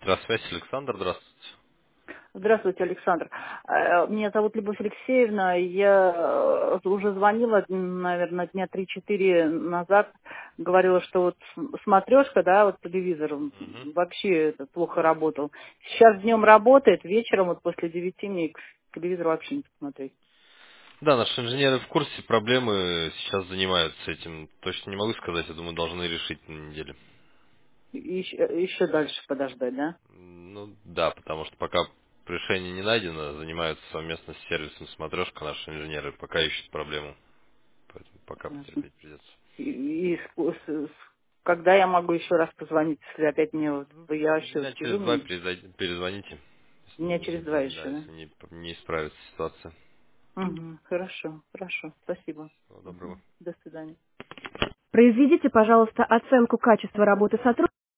Электросвязь, Александр, здравствуйте. Здравствуйте, Александр. Меня зовут Любовь Алексеевна. Я уже звонила, наверное, дня 3-4 назад. Говорила, что вот смотрешка, да, вот телевизор Мгм. вообще плохо работал. Сейчас днем работает, вечером вот после 9 мне телевизор вообще не посмотреть. Да, наши инженеры в курсе проблемы, сейчас занимаются этим. Точно не могу сказать, я думаю, должны решить на неделе. Еще дальше подождать, да? Ну да, потому что пока решение не найдено, занимаются совместно с сервисом смотрешка наши инженеры, пока ищут проблему. Поэтому пока Ясно. потерпеть придется. Когда я могу еще раз позвонить, если опять мне я вообще Дня через сижу, два перезвоните, дня через два да, еще, да? если не исправится ситуация. Мгм. Хорошо, хорошо. Спасибо. Всего доброго. Мгм. До свидания. Произведите, пожалуйста, оценку качества работы сотрудника.